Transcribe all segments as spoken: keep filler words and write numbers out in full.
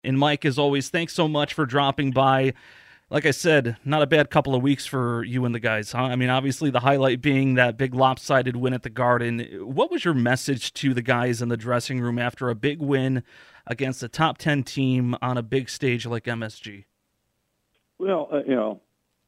And Mike, as always, thanks so much for dropping by. Like I said, not a bad couple of weeks for you and the guys, huh? I mean, obviously the highlight being that big lopsided win at the Garden. What was your message to the guys in the dressing room after a big win against a top ten team on a big stage like M S G? Well, uh, you know,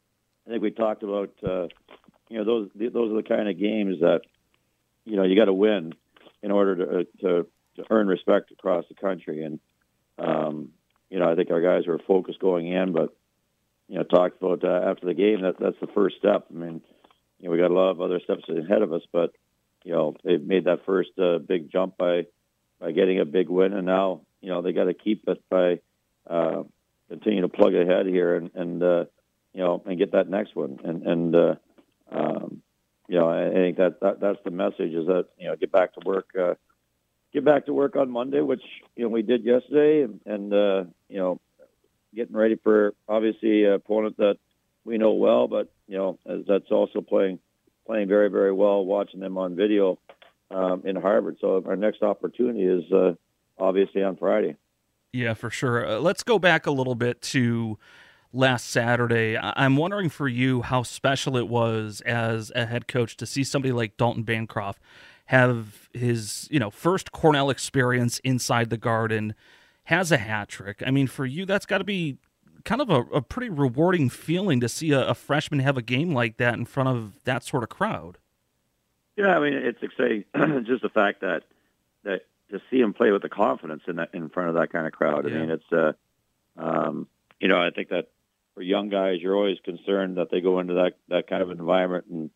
I think we talked about, uh, you know, those those are the kind of games that, you know, you got to win in order to, uh, to to earn respect across the country. And, um, you know, I think our guys were focused going in, but, you know, talked about uh, after the game, that that's the first step. I mean, you know, we got a lot of other steps ahead of us, but, you know, they've made that first uh, big jump by, by getting a big win, and now, you know, they got to keep it by uh, continue to plug ahead here and, and uh, you know, and get that next one. And, and uh, um, you know, I think that, that that's the message is that, you know, get back to work, uh, get back to work on Monday, which, you know, we did yesterday, and, and uh, you know, getting ready for obviously an opponent that we know well, but, you know, that's also playing playing very, very well, watching them on video um, in Harvard. So our next opportunity is uh, obviously on Friday. Yeah, for sure. Uh, let's go back a little bit to last Saturday. I- I'm wondering for you how special it was as a head coach to see somebody like Dalton Bancroft have his, you know, first Cornell experience inside the Garden, has a hat trick. I mean, for you, that's got to be kind of a, a pretty rewarding feeling to see a, a freshman have a game like that in front of that sort of crowd. Yeah, I mean, it's exciting. Just the fact that that to see him play with the confidence in that in front of that kind of crowd. Yeah. I mean, it's uh, um, you know, I think that for young guys, you're always concerned that they go into that that kind of environment and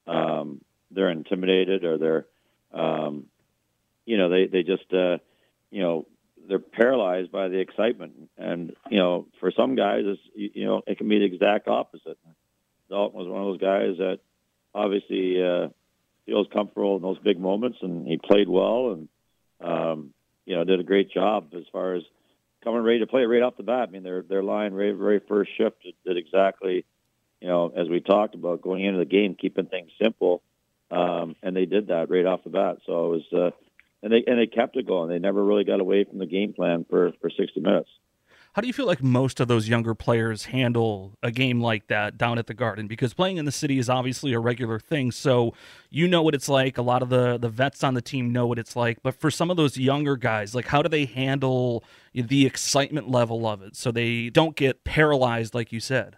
um, they're intimidated or they're, um, you know, they they just uh, you know. they're paralyzed by the excitement. And, you know, for some guys, it's, you know, it can be the exact opposite. Dalton was one of those guys that obviously uh, feels comfortable in those big moments, and he played well and, um, you know, did a great job as far as coming ready to play right off the bat. I mean, their their line, very, very first shift, did exactly, you know, as we talked about, going into the game, keeping things simple, um, and they did that right off the bat. So it was uh, – And they and they kept it going. They never really got away from the game plan for, for sixty minutes. How do you feel like most of those younger players handle a game like that down at the Garden? Because playing in the city is obviously a regular thing, so you know what it's like. A lot of the, the vets on the team know what it's like. But for some of those younger guys, like how do they handle the excitement level of it so they don't get paralyzed, like you said?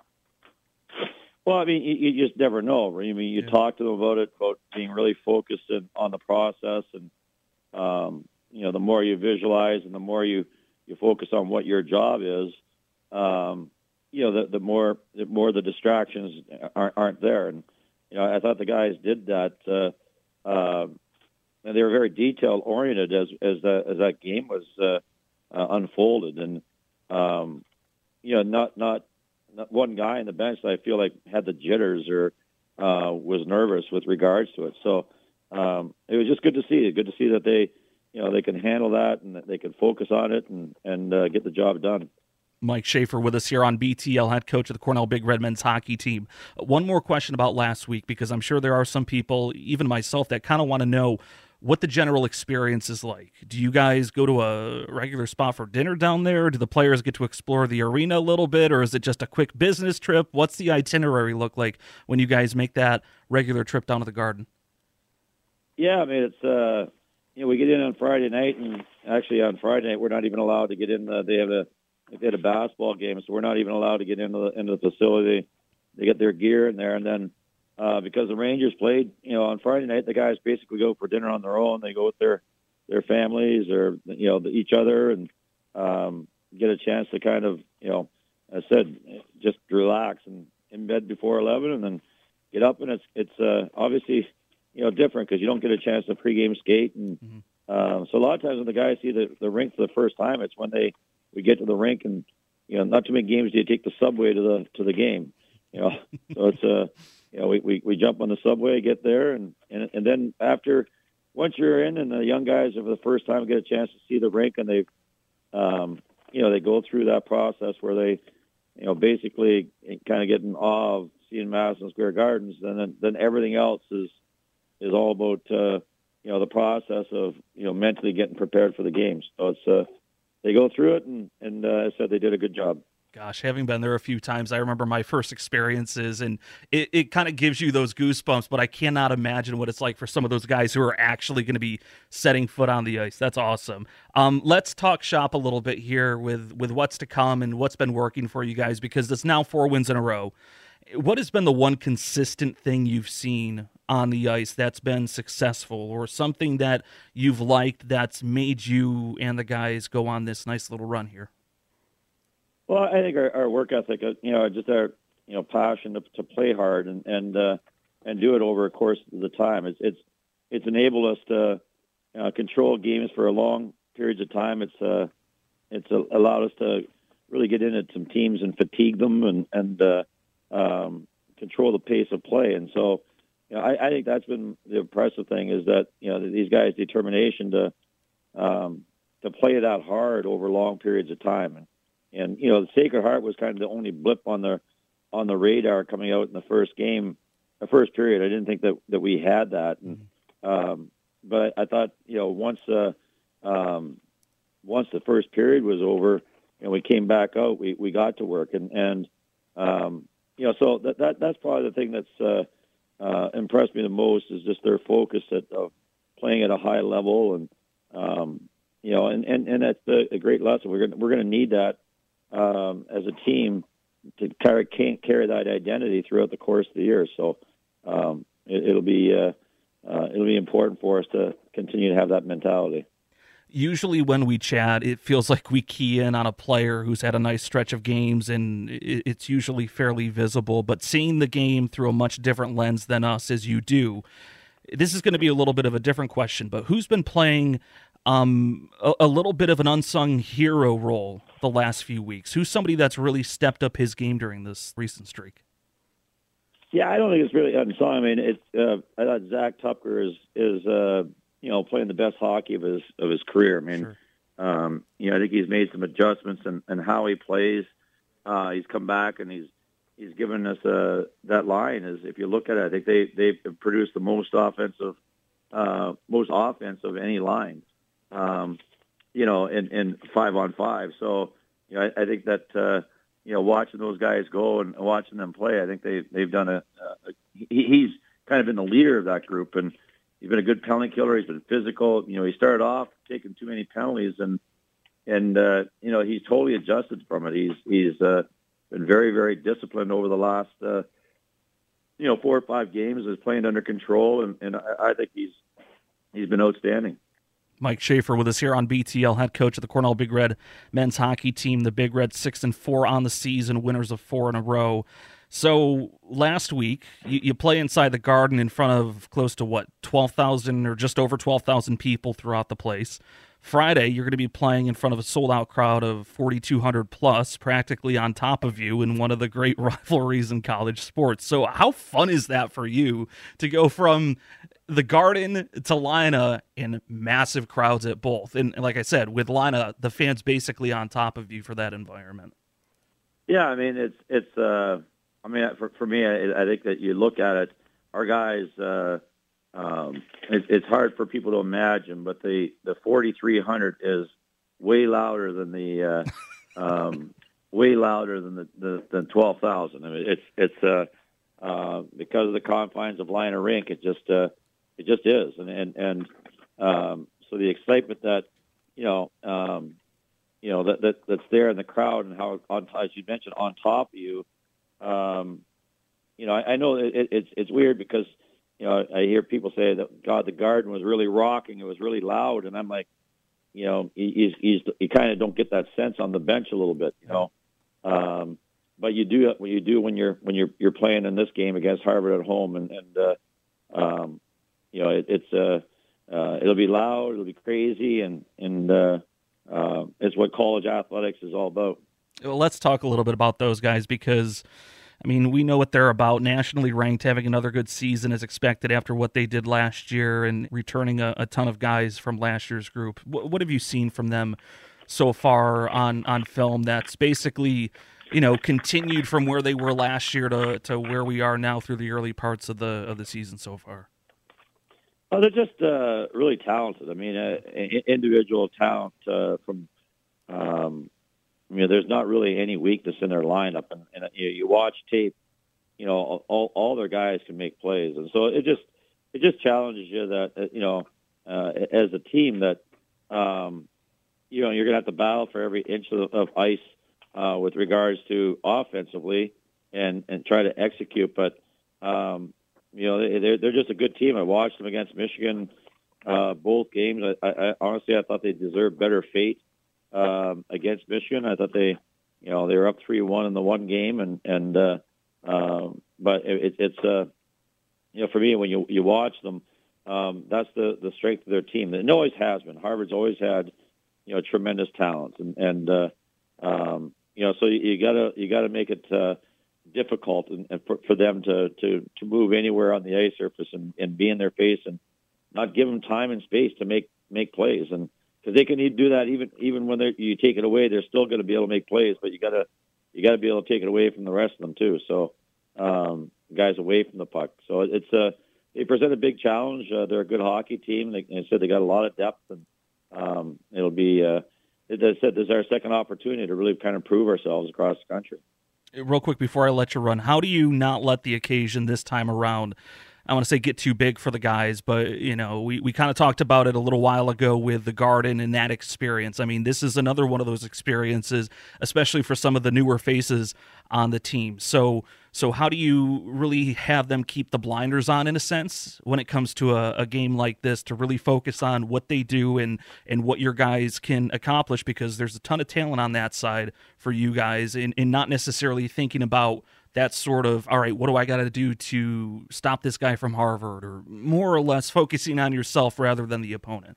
Well, I mean, you, you just never know. I mean, you yeah. talk to them about it, about being really focused in, on the process, and um, you know, the more you visualize and the more you, you focus on what your job is, um, you know, the, the more the more the distractions aren't, aren't there. And you know, I thought the guys did that, uh, uh, and they were very detail oriented as as, the, as that game was uh, uh, unfolded. And um, you know, not not. Not one guy on the bench that I feel like had the jitters or uh, was nervous with regards to it. So um, it was just good to see. Good to see that they, you know, they can handle that and that they can focus on it and and uh, get the job done. Mike Schaefer with us here on B T L, head coach of the Cornell Big Red men's hockey team. One more question about last week, because I'm sure there are some people, even myself, that kind of want to know what the general experience is like. Do you guys go to a regular spot for dinner down there? Do the players get to explore the arena a little bit, or is it just a quick business trip? What's the itinerary look like when you guys make that regular trip down to the Garden? Yeah, I mean, it's, uh, you know, we get in on Friday night, and actually on Friday night, we're not even allowed to get in. The, they have a, they had a basketball game, so we're not even allowed to get into the, into the facility. They get their gear in there, and then Uh, because the Rangers played, you know, on Friday night, the guys basically go for dinner on their own. They go with their their families or, you know, each other and um, get a chance to kind of, you know, as I said, just relax and in bed before eleven and then get up. And it's it's uh, obviously, you know, different because you don't get a chance to pregame skate. And mm-hmm. uh, so a lot of times when the guys see the, the rink for the first time, it's when they we get to the rink and, you know, not too many games do you take the subway to the to the game, you know. So it's a uh, You know, we, we, we jump on the subway, get there, and, and and then after, once you're in, and the young guys for the first time get a chance to see the rink, and they, um, you know, they go through that process where they, you know, basically kind of get in awe of seeing Madison Square Gardens. Then then everything else is is all about uh, you know, the process of, you know, mentally getting prepared for the games. So it's uh, they go through it, and and uh, I said they did a good job. Gosh, having been there a few times, I remember my first experiences, and it, it kind of gives you those goosebumps, but I cannot imagine what it's like for some of those guys who are actually going to be setting foot on the ice. That's awesome. Um, let's talk shop a little bit here with, with what's to come and what's been working for you guys, because it's now four wins in a row. What has been the one consistent thing you've seen on the ice that's been successful, or something that you've liked that's made you and the guys go on this nice little run here? Well, I think our, our work ethic, you know, just our, you know, passion to, to play hard and and uh, and do it over a course of the time. It's it's it's enabled us to uh, control games for a long periods of time. It's uh, it's allowed us to really get into some teams and fatigue them and and uh, um, control the pace of play. And so, you know, I, I think that's been the impressive thing, is that, you know, these guys' determination to um, to play that hard over long periods of time. And And you know, the Sacred Heart was kind of the only blip on the on the radar coming out in the first game, the first period. I didn't think that, that we had that, and, um, but I thought, you know, once uh, um, once the first period was over and we came back out, we, we got to work, and and um, you know, so that, that that's probably the thing that's uh, uh, impressed me the most, is just their focus at uh, playing at a high level, and um, you know, and, and, and that's a, a great lesson. We're gonna we're gonna need that. Um, as a team, to carry, can't carry that identity throughout the course of the year. So um, it, it'll be uh, uh, it'll be important for us to continue to have that mentality. Usually when we chat, it feels like we key in on a player who's had a nice stretch of games, and it's usually fairly visible. But seeing the game through a much different lens than us, as you do, this is going to be a little bit of a different question. But who's been playing um, a, a little bit of an unsung hero role the last few weeks? Who's somebody that's really stepped up his game during this recent streak? Yeah, I don't think it's really unsung. I mean, it's uh, I thought Zach Tupker is is uh, you know, playing the best hockey of his of his career. I mean, sure. um, you know, I think he's made some adjustments in, in how he plays. Uh, he's come back and he's he's given us uh, that line. Is, if you look at it, I think they they've produced the most offensive uh, most offense of any line. Um, you know, in, in five on five. So, you know, I, I think that, uh, you know, watching those guys go and watching them play, I think they, they've done a, a he, he's kind of been the leader of that group, and he's been a good penalty killer. He's been physical. You know, he started off taking too many penalties, and, and, uh, you know, he's totally adjusted from it. He's, he's, uh, been very, very disciplined over the last, uh, you know, four or five games, is playing under control. And, and I, I think he's, he's been outstanding. Mike Schaefer with us here on B T L, head coach of the Cornell Big Red men's hockey team. The Big Red six and four on the season, winners of four in a row. So last week, you, you play inside the Garden in front of close to what, twelve thousand or just over twelve thousand people throughout the place. Friday, you're going to be playing in front of a sold-out crowd of forty-two hundred plus, practically on top of you in one of the great rivalries in college sports. So how fun is that for you to go from the Garden to Lina in massive crowds at both? And like I said, with Lina, the fans basically on top of you for that environment. Yeah, I mean, it's, it's uh, I mean, for, for me, I, I think that you look at it, our guys, uh, um, it, it's hard for people to imagine, but the, the forty-three hundred is way louder than the, uh, um, way louder than the, the, the twelve thousand. I mean, it's, it's, uh, uh, because of the confines of Lina Rink, it just, uh, It just is, and and and um, so the excitement that you know, um, you know that, that that's there in the crowd, and how, on, as you mentioned, on top of you, um, you know, I, I know it, it's it's weird because you know I hear people say that God, the Garden was really rocking, it was really loud, and I'm like, you know, he's he's you kind of don't get that sense on the bench a little bit, you know, um, but you do when you do when you're when you're you're playing in this game against Harvard at home, and and uh, um, you know, it, it's uh, uh, it'll be loud, it'll be crazy, and and uh, uh, it's what college athletics is all about. Well, let's talk a little bit about those guys, because, I mean, we know what they're about. Nationally ranked, having another good season as expected after what they did last year, and returning a, a ton of guys from last year's group. What, what have you seen from them so far on, on film that's basically, you know, continued from where they were last year to, to where we are now through the early parts of the of the season so far? Oh, they're just uh, really talented. I mean, uh, individual talent uh, from um, I mean, there's not really any weakness in their lineup, and, and you, you watch tape, you know, all all their guys can make plays, and so it just it just challenges you that uh, you know, uh, as a team that um, you know you're going to have to battle for every inch of, of ice uh, with regards to offensively and and try to execute, but um, you know they, they're they're just a good team. I watched them against Michigan uh, both games. I, I, I honestly I thought they deserved better fate um, against Michigan. I thought they, you know, they were up three one in the one game, and and uh, um, but it, it's uh, you know, for me when you you watch them, um, that's the the strength of their team. It always has been. Harvard's always had, you know, tremendous talent, and and uh, um, you know, so you, you gotta you gotta make it uh, difficult and, and for, for them to, to to move anywhere on the ice surface and, and be in their face and not give them time and space to make make plays, and because they can do that even even when they you take it away, they're still going to be able to make plays, but you gotta you gotta be able to take it away from the rest of them too. So um, guys away from the puck. So it's a they present a big challenge. Uh, they're a good hockey team. They, they said they got a lot of depth, and um, it'll be uh, as I said, this is our second opportunity to really kind of prove ourselves across the country. Real quick before I let you run, how do you not let the occasion this time around, I want to say get too big for the guys, but, you know, we, we kind of talked about it a little while ago with the Garden and that experience. I mean, this is another one of those experiences, especially for some of the newer faces on the team. So so how do you really have them keep the blinders on, in a sense, when it comes to a, a game like this, to really focus on what they do and, and what your guys can accomplish? Because there's a ton of talent on that side for you guys, and, and not necessarily thinking about that sort of, all right, what do I got to do to stop this guy from Harvard, or more or less focusing on yourself rather than the opponent.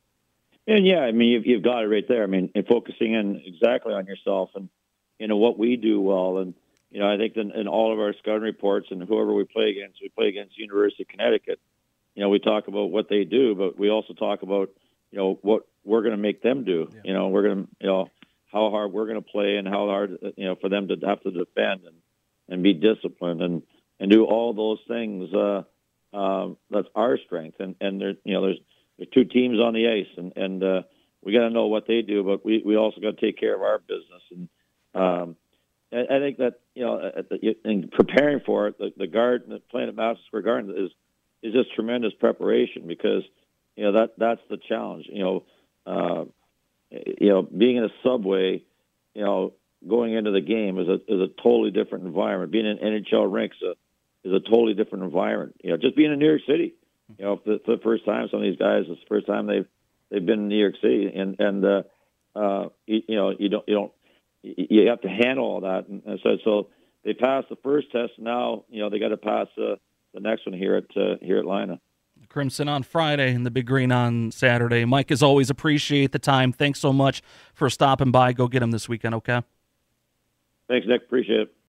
And yeah, I mean, you've, you've got it right there. I mean, and focusing in exactly on yourself and, you know, what we do well. And, you know, I think in, in all of our scouting reports and whoever we play against, we play against University of Connecticut. You know, we talk about what they do, but we also talk about, you know, what we're going to make them do. Yeah. You know, we're going to, you know, how hard we're going to play and how hard, you know, for them to have to defend and, and be disciplined and, and do all those things. Uh, uh, that's our strength. And, and there, you know, there's, there's two teams on the ice, and, and uh, we got to know what they do, but we, we also got to take care of our business. And um, I, I think that, you know, at the, in preparing for it, the, the Garden, playing at Madison Square Garden is, is just tremendous preparation, because, you know, that, that's the challenge. You know, uh, you know, being in a subway, you know, going into the game is a is a totally different environment. Being in N H L rinks is a, is a totally different environment. You know, just being in New York City, you know, for, for the first time, some of these guys, it's the first time they've they've been in New York City, and and uh, uh, you, you know, you don't you don't you have to handle all that, and, and so so they passed the first test. Now, you know, they got to pass uh, the next one here at uh, here at Lina. Crimson on Friday and the Big Green on Saturday. Mike, as always, appreciate the time. Thanks so much for stopping by. Go get them this weekend, okay? Thanks, Nick. Appreciate it.